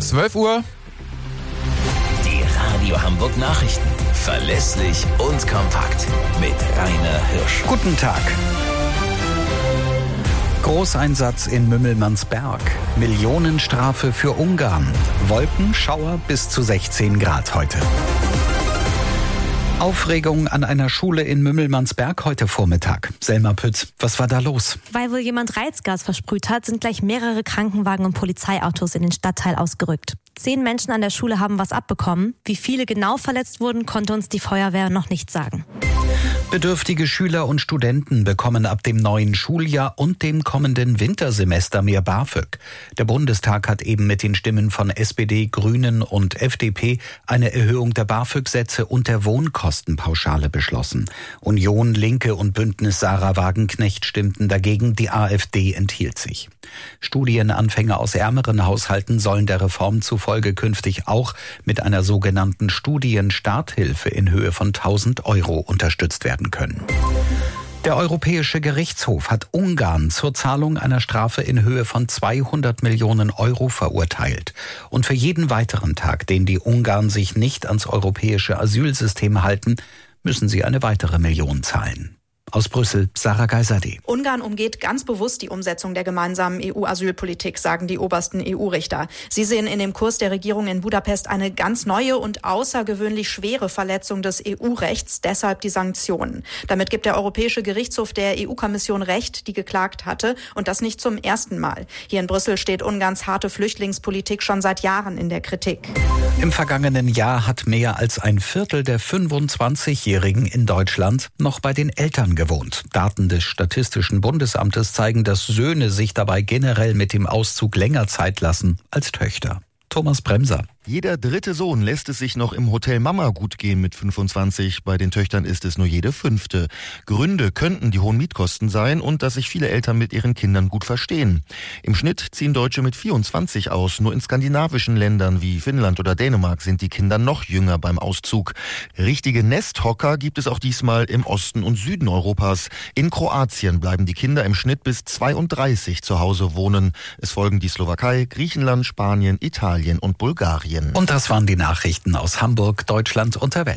12 Uhr. Die Radio Hamburg Nachrichten. Verlässlich und kompakt. Mit Rainer Hirsch. Guten Tag. Großeinsatz in Mümmelmannsberg. Millionenstrafe für Ungarn. Wolkenschauer bis zu 16 Grad heute. Aufregung an einer Schule in Mümmelmannsberg heute Vormittag. Selma Pütz, was war da los? Weil wohl jemand Reizgas versprüht hat, sind gleich mehrere Krankenwagen und Polizeiautos in den Stadtteil ausgerückt. 10 Menschen an der Schule haben was abbekommen. Wie viele genau verletzt wurden, konnte uns die Feuerwehr noch nicht sagen. Bedürftige Schüler und Studenten bekommen ab dem neuen Schuljahr und dem kommenden Wintersemester mehr BAföG. Der Bundestag hat eben mit den Stimmen von SPD, Grünen und FDP eine Erhöhung der BAföG-Sätze und der Wohnkostenpauschale beschlossen. Union, Linke und Bündnis Sarah Wagenknecht stimmten dagegen, die AfD enthielt sich. Studienanfänger aus ärmeren Haushalten sollen der Reform zufolge künftig auch mit einer sogenannten Studienstarthilfe in Höhe von 1.000 € unterstützt werden können. Der Europäische Gerichtshof hat Ungarn zur Zahlung einer Strafe in Höhe von 200 Millionen € verurteilt. Und für jeden weiteren Tag, den die Ungarn sich nicht ans europäische Asylsystem halten, müssen sie eine weitere Million zahlen. Aus Brüssel, Sarah Geiserde. Ungarn umgeht ganz bewusst die Umsetzung der gemeinsamen EU-Asylpolitik, sagen die obersten EU-Richter. Sie sehen in dem Kurs der Regierung in Budapest eine ganz neue und außergewöhnlich schwere Verletzung des EU-Rechts, deshalb die Sanktionen. Damit gibt der Europäische Gerichtshof der EU-Kommission Recht, die geklagt hatte, und das nicht zum ersten Mal. Hier in Brüssel steht Ungarns harte Flüchtlingspolitik schon seit Jahren in der Kritik. Im vergangenen Jahr hat mehr als ein Viertel der 25-Jährigen in Deutschland noch bei den Eltern gewohnt. Daten des Statistischen Bundesamtes zeigen, dass Söhne sich dabei generell mit dem Auszug länger Zeit lassen als Töchter. Thomas Bremser. Jeder dritte Sohn lässt es sich noch im Hotel Mama gut gehen mit 25. Bei den Töchtern ist es nur jede 5. Gründe könnten die hohen Mietkosten sein und dass sich viele Eltern mit ihren Kindern gut verstehen. Im Schnitt ziehen Deutsche mit 24 aus. Nur in skandinavischen Ländern wie Finnland oder Dänemark sind die Kinder noch jünger beim Auszug. Richtige Nesthocker gibt es auch diesmal im Osten und Süden Europas. In Kroatien bleiben die Kinder im Schnitt bis 32 zu Hause wohnen. Es folgen die Slowakei, Griechenland, Spanien, Italien und Bulgarien. Und das waren die Nachrichten aus Hamburg, Deutschland und der Welt.